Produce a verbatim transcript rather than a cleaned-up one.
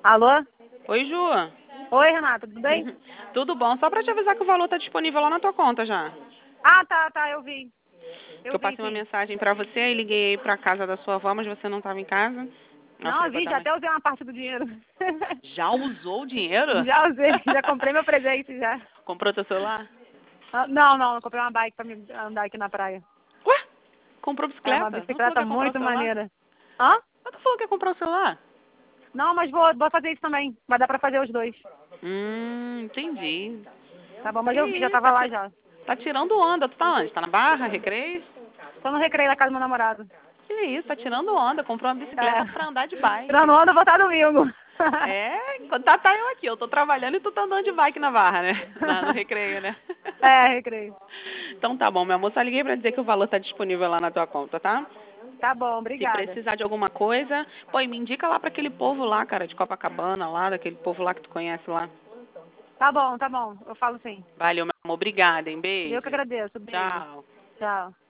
Alô? Oi, Ju. Oi, Renata, tudo bem? Tudo bom? Só pra te avisar que o valor tá disponível lá na tua conta já. Ah, tá, tá, eu vi. Que Eu eu vi, passei uma sim. mensagem pra você e liguei aí pra casa da sua avó, mas você não tava em casa. Aí eu Não, falei, eu vou vi, dar já mais... até usei uma parte do dinheiro. Já usou o dinheiro? Já usei, já comprei meu presente, já. Comprou teu celular? Ah, Não, não, eu comprei uma bike pra me andar aqui na praia. Ué? Comprou É uma bicicleta? Não falou que bicicleta ia comprar o muito celular? maneira. Hã? Mas tu falou que ia comprar o celular? Não, mas vou, vou fazer isso também. Vai dar pra fazer os dois. Hum, entendi. Tá bom, mas Que eu vi, já isso? tava Tá, lá ti- já. tá tirando onda. Tu tá onde? Tá na Barra, Recreio? Tô no recreio da casa do meu namorado. Que isso? Tá tirando onda. Comprou uma bicicleta pra andar de É. Tirando bike. onda, eu vou estar domingo. É, enquanto tá, tá eu aqui. Eu tô trabalhando e tu tá andando de bike na Barra, né? Na, no Recreio, né? É, recreio. Então tá bom, meu amor. Só liguei pra dizer que o valor tá disponível lá na tua conta, tá? Tá bom, Se obrigada. precisar de alguma coisa, pô, e me indica lá pra aquele povo lá, cara, de Copacabana, lá, daquele povo lá que tu conhece lá. Tá bom, tá bom. Eu falo sim. Valeu, meu amor. Obrigada, hein? Eu que Beijo. agradeço. Beijo. Tchau. Tchau.